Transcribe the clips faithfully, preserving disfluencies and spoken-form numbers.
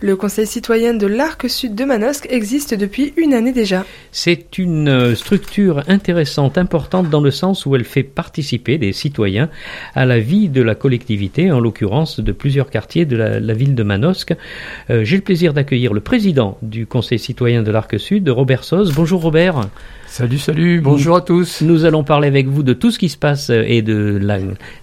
Le Conseil citoyen de l'Arc Sud de Manosque existe depuis une année déjà. C'est une structure intéressante, importante dans le sens où elle fait participer les citoyens à la vie de la collectivité, en l'occurrence de plusieurs quartiers de la, la ville de Manosque. Euh, j'ai le plaisir d'accueillir le président du Conseil citoyen de l'Arc Sud, Robert Soz. Bonjour Robert. Salut, salut, bonjour à tous. Nous allons parler avec vous de tout ce qui se passe et de la,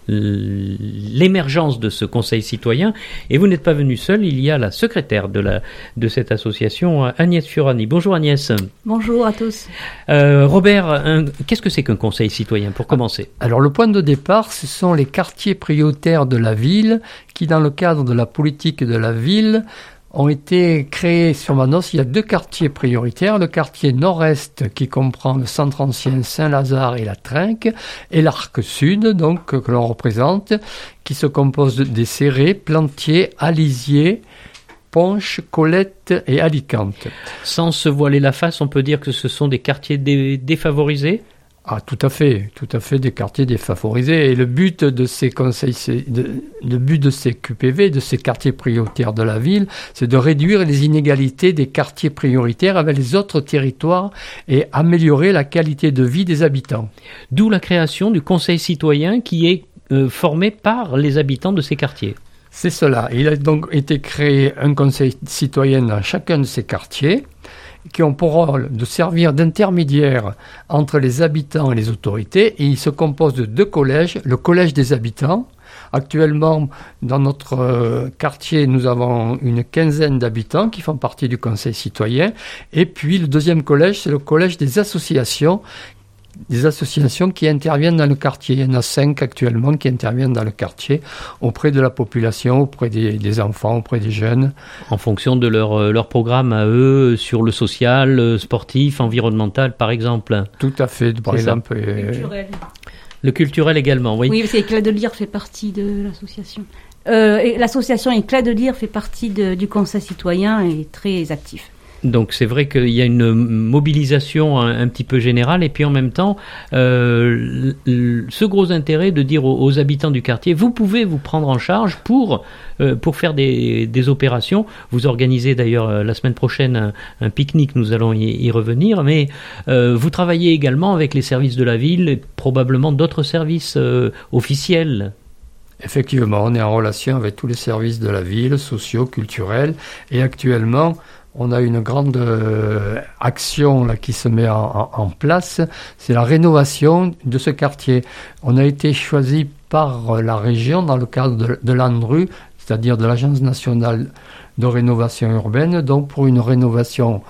l'émergence de ce conseil citoyen. Et vous n'êtes pas venu seul, il y a la secrétaire de, la, de cette association, Agnès Fiorani. Bonjour Agnès. Bonjour à tous. Euh, Robert, un, qu'est-ce que c'est qu'un conseil citoyen pour commencer ? Alors le point de départ, ce sont les quartiers prioritaires de la ville qui, dans le cadre de la politique de la ville, ont été créés sur Manosque. Il y a deux quartiers prioritaires, le quartier nord-est qui comprend le centre ancien Saint-Lazare et la Trinque, et l'Arc Sud, donc, que l'on représente, qui se compose des Cérés, Plantier, Alisier, Ponche, Colette et Alicante. Sans se voiler la face, on peut dire que ce sont des quartiers dé- défavorisés ? Ah, tout à fait, tout à fait, des quartiers défavorisés. Et le but de ces conseils, de, le but de ces Q P V, de ces quartiers prioritaires de la ville, c'est de réduire les inégalités des quartiers prioritaires avec les autres territoires et améliorer la qualité de vie des habitants. D'où la création du conseil citoyen qui est euh, formé par les habitants de ces quartiers. C'est cela. Il a donc été créé un conseil citoyen dans chacun de ces quartiers, qui ont pour rôle de servir d'intermédiaire entre les habitants et les autorités, et il se compose de deux collèges, le collège des habitants. Actuellement, dans notre euh, quartier, nous avons une quinzaine d'habitants qui font partie du conseil citoyen, et puis le deuxième collège, c'est le collège des associations, des associations qui interviennent dans le quartier. Il y en a cinq actuellement qui interviennent dans le quartier auprès de la population, auprès des, des enfants, auprès des jeunes. En fonction de leur, leur programme à eux, sur le social, sportif, environnemental par exemple. Tout à fait, par c'est exemple. Le euh, culturel. Le culturel également, oui. Oui, c'est Éclat de Lire fait partie de l'association. Euh, et l'association Éclat de Lire fait partie de, du conseil citoyen et est très actif. Donc c'est vrai qu'il y a une mobilisation un, un petit peu générale et puis en même temps euh, l, l, ce gros intérêt de dire aux, aux habitants du quartier vous pouvez vous prendre en charge pour, euh, pour faire des, des opérations. Vous organisez d'ailleurs euh, la semaine prochaine un, un pique-nique, nous allons y, y revenir, mais euh, vous travaillez également avec les services de la ville et probablement d'autres services euh, officiels. Effectivement, on est en relation avec tous les services de la ville, sociaux, culturels, et actuellement on a une grande euh, action là, qui se met en, en, en place, c'est la rénovation de ce quartier. On a été choisi par la région dans le cadre de, de l'ANRU, c'est-à-dire de l'Agence nationale de rénovation urbaine, donc pour une rénovation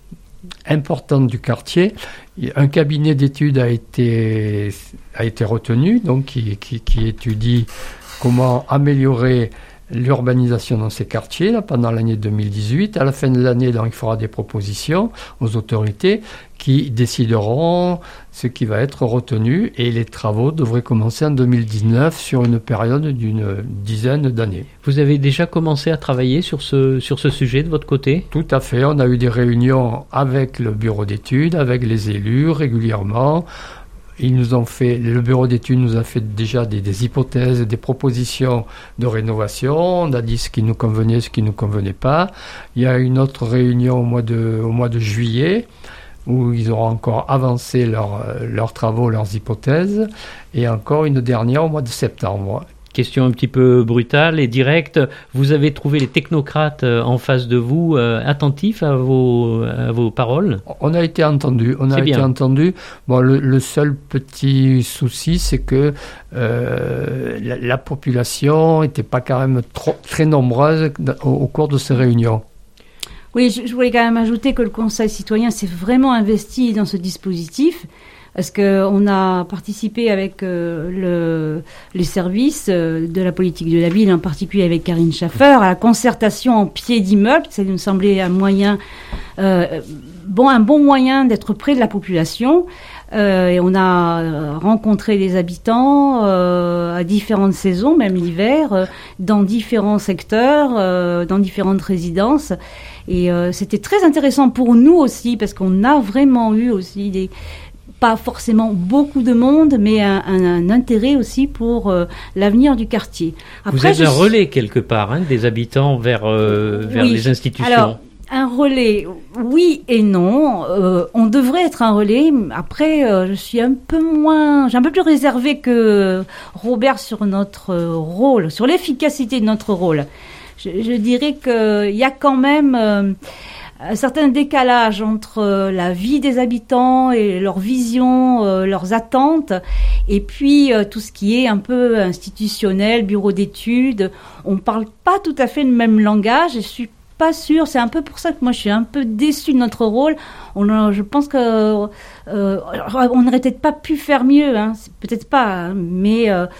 importante du quartier. Un cabinet d'études a été, a été retenu, donc qui, qui, qui étudie comment améliorer l'urbanisation dans ces quartiers là, pendant l'année deux mille dix-huit. À la fin de l'année, donc, il fera des propositions aux autorités qui décideront ce qui va être retenu et les travaux devraient commencer en deux mille dix-neuf sur une période d'une dizaine d'années. Vous avez déjà commencé à travailler sur ce, sur ce sujet de votre côté ? Tout à fait. On a eu des réunions avec le bureau d'études, avec les élus régulièrement. Ils nous ont fait, le bureau d'études nous a fait déjà des, des hypothèses, des propositions de rénovation. On a dit ce qui nous convenait, ce qui ne nous convenait pas. Il y a une autre réunion au mois de, au mois de juillet où ils auront encore avancé leur, leurs travaux, leurs hypothèses. Et encore une dernière au mois de septembre. Question un petit peu brutale et directe. Vous avez trouvé les technocrates en face de vous euh, attentifs à vos, à vos paroles ? On a été entendus. On a c'est été bien. entendus. Bon, le, le seul petit souci, c'est que euh, la, la population n'était pas quand même trop, très nombreuse au, au cours de ces réunions. Oui, je, je voulais quand même ajouter que le Conseil citoyen s'est vraiment investi dans ce dispositif. Parce qu'on a participé avec euh, le, les services euh, de la politique de la ville, en particulier avec Karine Schaffer, à la concertation en pied d'immeuble. Ça nous semblait un moyen, euh, bon, un bon moyen d'être près de la population. Euh, et on a rencontré des habitants euh, à différentes saisons, même l'hiver, euh, dans différents secteurs, euh, dans différentes résidences. Et euh, c'était très intéressant pour nous aussi, parce qu'on a vraiment eu aussi des... pas forcément beaucoup de monde, mais un, un, un intérêt aussi pour euh, l'avenir du quartier. Après, vous êtes je... un relais quelque part hein, des habitants vers, euh, vers oui. les institutions. Alors, un relais, oui et non. Euh, on devrait être un relais. Après, euh, je suis un peu moins, j'ai un peu plus réservé que Robert sur notre rôle, sur l'efficacité de notre rôle. Je, je dirais qu'il y a quand même euh, un certain décalage entre euh, la vie des habitants et leur vision, euh, leurs attentes, et puis euh, tout ce qui est un peu institutionnel, bureau d'études. On parle pas tout à fait le même langage. Et je suis pas sûre. C'est un peu pour ça que moi je suis un peu déçue de notre rôle. On, je pense que euh, on n'aurait peut-être pas pu faire mieux, hein. C'est peut-être pas, hein. mais euh,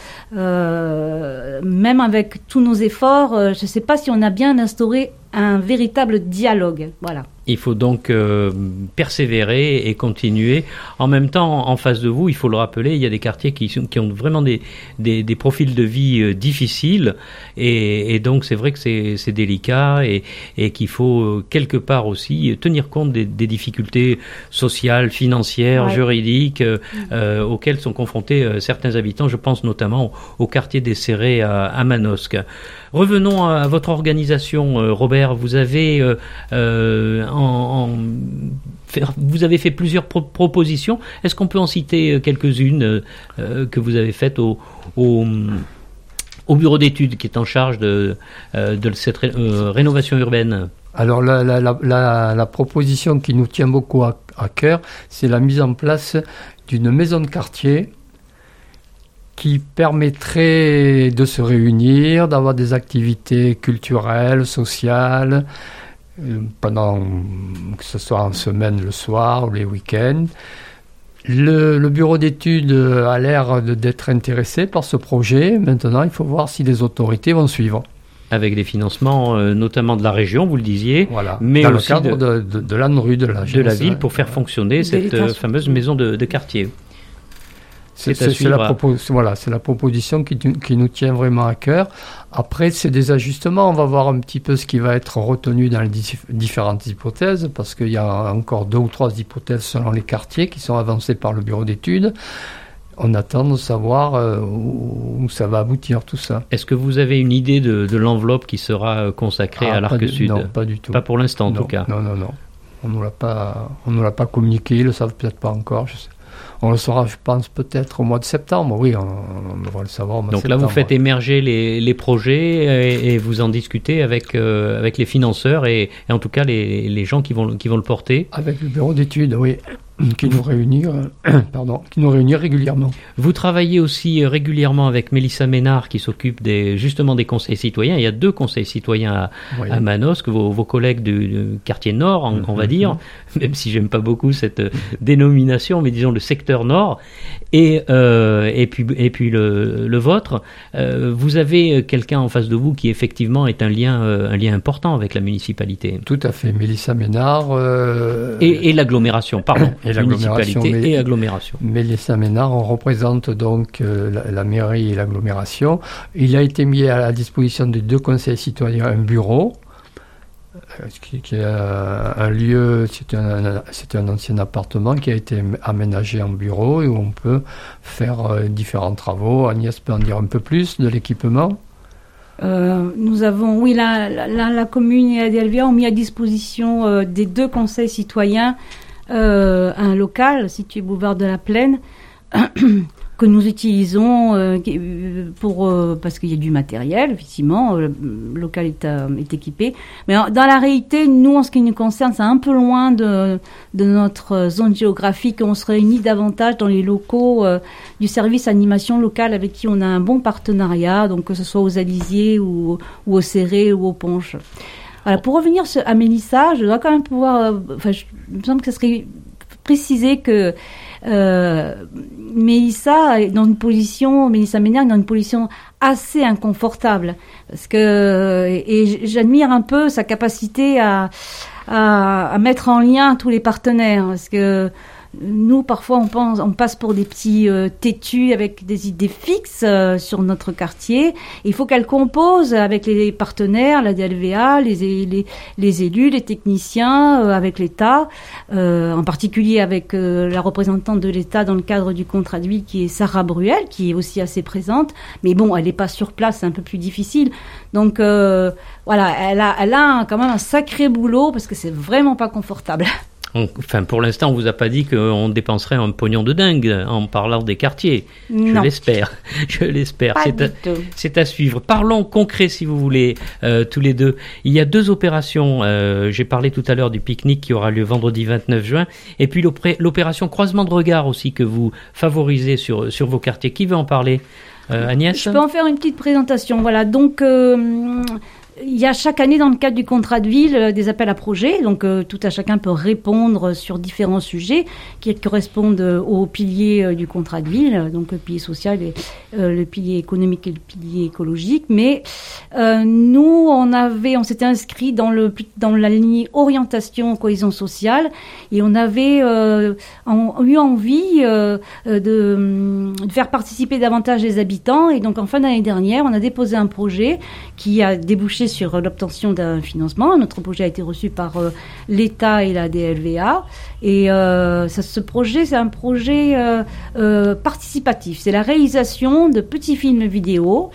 euh, même avec tous nos efforts, euh, je ne sais pas si on a bien instauré un véritable dialogue. Voilà. Il faut donc euh, persévérer et continuer. En même temps, en face de vous, il faut le rappeler, il y a des quartiers qui, sont, qui ont vraiment des, des, des profils de vie euh, difficiles. Et, et donc, c'est vrai que c'est, c'est délicat et, et qu'il faut euh, quelque part aussi tenir compte des, des difficultés sociales, financières, ouais. juridiques euh, euh, auxquelles sont confrontés euh, certains habitants. Je pense notamment au, au quartier des Serrés à, à Manosque. Revenons à, à votre organisation, euh, Robert. Vous avez... Euh, euh, En, en, vous avez fait plusieurs pro- propositions. Est-ce qu'on peut en citer quelques-unes euh, que vous avez faites au, au, au bureau d'études qui est en charge de, euh, de cette ré, euh, rénovation urbaine ? Alors la, la, la, la, la proposition qui nous tient beaucoup à, à cœur, c'est la mise en place d'une maison de quartier qui permettrait de se réunir, d'avoir des activités culturelles, sociales, pendant que ce soit en semaine, le soir ou les week-ends. Le, le bureau d'études a l'air de, d'être intéressé par ce projet. Maintenant, il faut voir si les autorités vont suivre. Avec des financements, euh, notamment de la région, vous le disiez, voilà. mais dans aussi le cadre de, de, de l'ANRU, de la, de la ville, pour faire fonctionner cette euh, fameuse maison de, de quartier. C'est, c'est, c'est, la propos- voilà, c'est la proposition qui, qui nous tient vraiment à cœur. Après, c'est des ajustements. On va voir un petit peu ce qui va être retenu dans les di- différentes hypothèses, parce qu'il y a encore deux ou trois hypothèses selon les quartiers qui sont avancées par le bureau d'études. On attend de savoir euh, où, où ça va aboutir tout ça. Est-ce que vous avez une idée de, de l'enveloppe qui sera consacrée ah, à l'Arc du, Sud ? Non, pas du tout. Pas pour l'instant, en non, tout cas. Non, non, non. On ne nous l'a pas, on nous l'a pas communiqué. Ils le savent peut-être pas encore. Je sais. On le saura, je pense, peut-être au mois de septembre. Oui, on, on devra le savoir au mois Donc de septembre. Donc là, vous faites émerger les, les projets et, et vous en discutez avec, euh, avec les financeurs et, et en tout cas les, les gens qui vont, qui vont le porter. Avec le bureau d'études, oui, qui nous réunit, euh, pardon, qui nous réunit régulièrement. Vous travaillez aussi régulièrement avec Mélissa Ménard qui s'occupe des, justement des conseils citoyens. Il y a deux conseils citoyens à, oui. à Manosque, vos, vos collègues du, du quartier Nord, on, mm-hmm. on va dire, même si j'aime pas beaucoup cette dénomination, mais disons le secteur Nord, et, euh, et puis, et puis le, le vôtre. Euh, vous avez quelqu'un en face de vous qui effectivement est un lien, euh, un lien important avec la municipalité. Tout à fait, Mélissa Ménard. Euh... Et, et l'agglomération, pardon. Et l'agglomération, municipalité et agglomération. Mélissa Ménard, on représente donc euh, la, la mairie et l'agglomération. Il a été mis à la disposition des deux conseils citoyens un bureau, euh, qui, qui est euh, un lieu, c'est un, c'est un ancien appartement qui a été aménagé en bureau et où on peut faire euh, différents travaux. Agnès peut en dire un peu plus de l'équipement. Euh, nous avons, oui, la, la, la commune et la D L V A ont mis à disposition euh, des deux conseils citoyens Euh, un local situé boulevard de la Plaine que nous utilisons euh, pour euh, parce qu'il y a du matériel, effectivement, le local est, euh, est équipé, mais dans la réalité, nous, en ce qui nous concerne, c'est un peu loin de, de notre zone géographique. On se réunit davantage dans les locaux euh, du service animation locale avec qui on a un bon partenariat, donc que ce soit aux Alisiers ou, ou aux Serrés ou aux Ponches. Voilà, pour revenir à Mélissa, je dois quand même pouvoir... Euh, enfin, je, il me semble que ce serait préciser que euh, Mélissa est dans une position, Mélissa Ménard est dans une position assez inconfortable. Parce que, et, et j'admire un peu sa capacité à, à, à mettre en lien tous les partenaires. Parce que nous, parfois, on pense, on passe pour des petits euh, têtus avec des idées fixes euh, sur notre quartier. Il faut qu'elle compose avec les partenaires, la D L V A, les, les, les élus, les techniciens, euh, avec l'État, euh, en particulier avec euh, la représentante de l'État dans le cadre du contrat de ville qui est Sarah Bruel, qui est aussi assez présente. Mais bon, elle n'est pas sur place, c'est un peu plus difficile. Donc euh, voilà, elle a, elle a quand même un sacré boulot parce que c'est vraiment pas confortable. Enfin, pour l'instant, on vous a pas dit qu'on dépenserait un pognon de dingue en parlant des quartiers. Non. Je l'espère. Je l'espère. Pas C'est du à, tout. c'est à suivre. Parlons concret, si vous voulez, euh, tous les deux. Il y a deux opérations. Euh, j'ai parlé tout à l'heure du pique-nique qui aura lieu vendredi vingt-neuf juin. Et puis l'opé- l'opération croisement de regard aussi que vous favorisez sur, sur vos quartiers. Qui veut en parler? Euh, Agnès? Je peux en faire une petite présentation. Voilà, donc euh, il y a chaque année dans le cadre du contrat de ville euh, des appels à projets. Donc euh, tout à chacun peut répondre sur différents sujets qui correspondent euh, aux piliers euh, du contrat de ville, donc le pilier social, et, euh, le pilier économique et le pilier écologique. Mais euh, nous, on avait, on s'était inscrit dans le dans la ligne orientation cohésion sociale et on avait euh, en, eu envie euh, de, de faire participer davantage les habitants. Et donc en fin d'année dernière, on a déposé un projet qui a débouché sur l'obtention d'un financement. Notre projet a été reçu par euh, l'État et la D L V A. Et euh, ça, ce projet, c'est un projet euh, euh, participatif. C'est la réalisation de petits films vidéo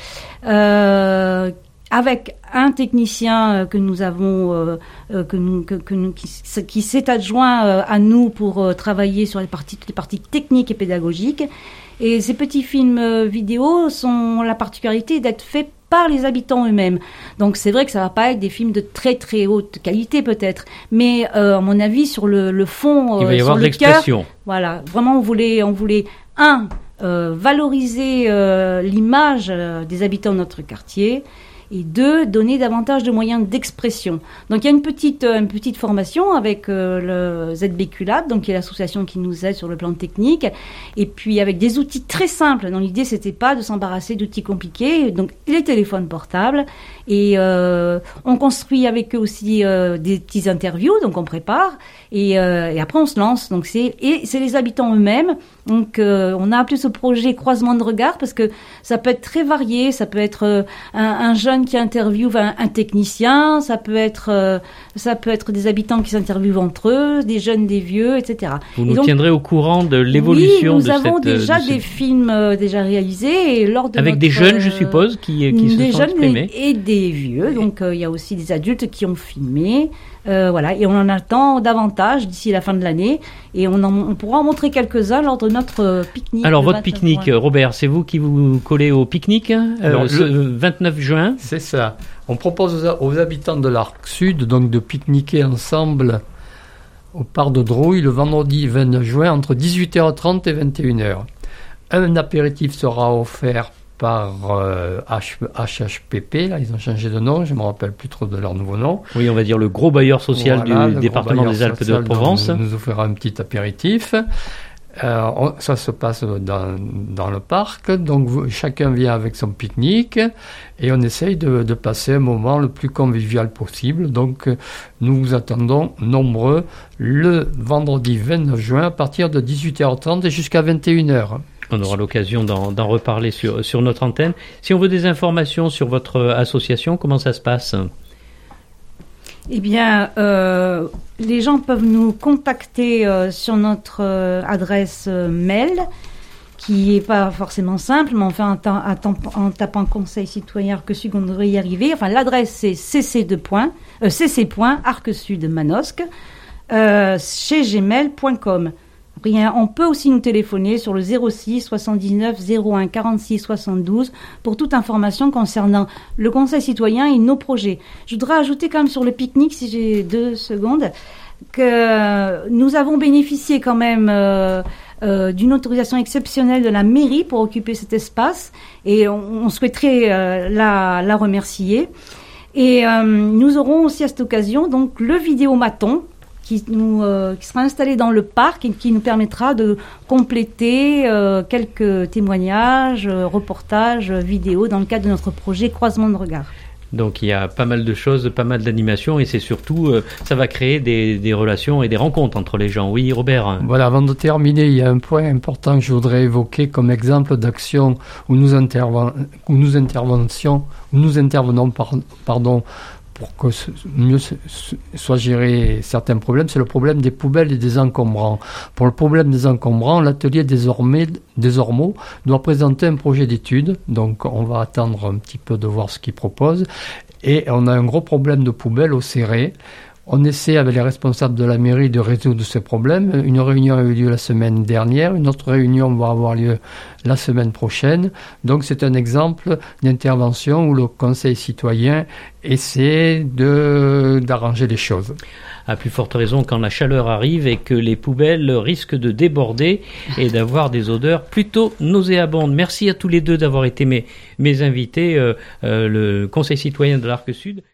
euh, avec un technicien que nous avons, euh, que nous, que, que nous, qui, qui s'est adjoint euh, à nous pour euh, travailler sur les parties, toutes les parties techniques et pédagogiques. Et ces petits films euh, vidéo sont la particularité d'être faits par les habitants eux-mêmes. Donc c'est vrai que ça va pas être des films de très très haute qualité peut-être, mais euh, à mon avis sur le, le fond, euh, il va y sur avoir de le l'expression. cœur, voilà, vraiment on voulait, on voulait un euh, valoriser euh, l'image euh, des habitants de notre quartier. Et deux, donner davantage de moyens d'expression. Donc il y a une petite, euh, une petite formation avec euh, le Z B Q Lab, donc qui est l'association qui nous aide sur le plan technique, et puis avec des outils très simples. Donc l'idée c'était pas de s'embarrasser d'outils compliqués, donc les téléphones portables, et euh, on construit avec eux aussi euh, des petits interviews, donc on prépare, et, euh, et après on se lance. Donc c'est et c'est les habitants eux-mêmes. Donc euh, on a appelé ce projet croisement de regard parce que ça peut être très varié, ça peut être euh, un, un jeune qui interviewe un, un technicien, ça peut être euh, ça peut être des habitants qui s'interviewent entre eux, des jeunes, des vieux, et cetera. Vous et nous donc, tiendrez au courant de l'évolution oui, de nous avons cette, déjà de ce... des films euh, déjà réalisés et lors de avec notre, des jeunes, euh, je suppose, qui, qui se des sont jeunes exprimés. et, et des vieux. Donc euh, il y a aussi des adultes qui ont filmé. Euh, voilà, et on en attend davantage d'ici la fin de l'année, et on, en, on pourra en montrer quelques-uns lors de notre euh, pique-nique. Alors votre pique-nique, juin. Robert, c'est vous qui vous collez au pique-nique euh, Alors, ce le... vingt-neuf juin. C'est ça. On propose aux, aux habitants de l'Arc Sud donc de pique-niquer ensemble au parc de Drouille le vendredi vingt-neuf juin entre dix-huit heures trente et vingt et une heures. Un apéritif sera offert par euh, H H P P, là ils ont changé de nom, je ne me rappelle plus trop de leur nouveau nom. Oui, on va dire le gros bailleur social voilà, du département des Alpes de Provence. Nous, nous offrira un petit apéritif. Euh, on, ça se passe dans, dans le parc, donc vous, chacun vient avec son pique-nique et on essaye de, de passer un moment le plus convivial possible. Donc nous vous attendons nombreux le vendredi vingt-neuf juin à partir de dix-huit heures trente et jusqu'à vingt et une heures. On aura l'occasion d'en, d'en reparler sur, sur notre antenne. Si on veut des informations sur votre association, comment ça se passe ? Eh bien, euh, les gens peuvent nous contacter euh, sur notre euh, adresse euh, mail, qui n'est pas forcément simple, mais enfin, en, ta- en, ta- en tapant Conseil citoyen Arc-Sud, on devrait y arriver. Enfin, l'adresse, c'est cc arc-sud-manosque euh, chez gmail point com. Bien, on peut aussi nous téléphoner sur le zéro six soixante-dix-neuf zéro un quarante-six soixante-douze pour toute information concernant le Conseil citoyen et nos projets. Je voudrais ajouter quand même sur le pique-nique, si j'ai deux secondes, que nous avons bénéficié quand même euh, euh, d'une autorisation exceptionnelle de la mairie pour occuper cet espace et on, on souhaiterait euh, la, la remercier. Et euh, nous aurons aussi à cette occasion donc le vidéomaton qui nous euh, qui sera installé dans le parc et qui nous permettra de compléter euh, quelques témoignages, euh, reportages, vidéos dans le cadre de notre projet Croisement de regard. Donc il y a pas mal de choses, pas mal d'animations et c'est surtout, euh, ça va créer des, des relations et des rencontres entre les gens. Oui, Robert. Voilà, avant de terminer, il y a un point important que je voudrais évoquer comme exemple d'action où nous, interven- où nous, interventions, où nous intervenons par, pardon, pour que mieux soit géré certains problèmes, c'est le problème des poubelles et des encombrants. Pour le problème des encombrants, l'atelier désormais, désormais doit présenter un projet d'étude, donc on va attendre un petit peu de voir ce qu'il propose, et on a un gros problème de poubelles au Céret. On essaie avec les responsables de la mairie de résoudre ce problème. Une réunion a eu lieu la semaine dernière, une autre réunion va avoir lieu la semaine prochaine. Donc c'est un exemple d'intervention où le conseil citoyen essaie de, d'arranger les choses. À plus forte raison quand la chaleur arrive et que les poubelles risquent de déborder et d'avoir des odeurs plutôt nauséabondes. Merci à tous les deux d'avoir été mes, mes invités, euh, euh, le conseil citoyen de l'Arc Sud.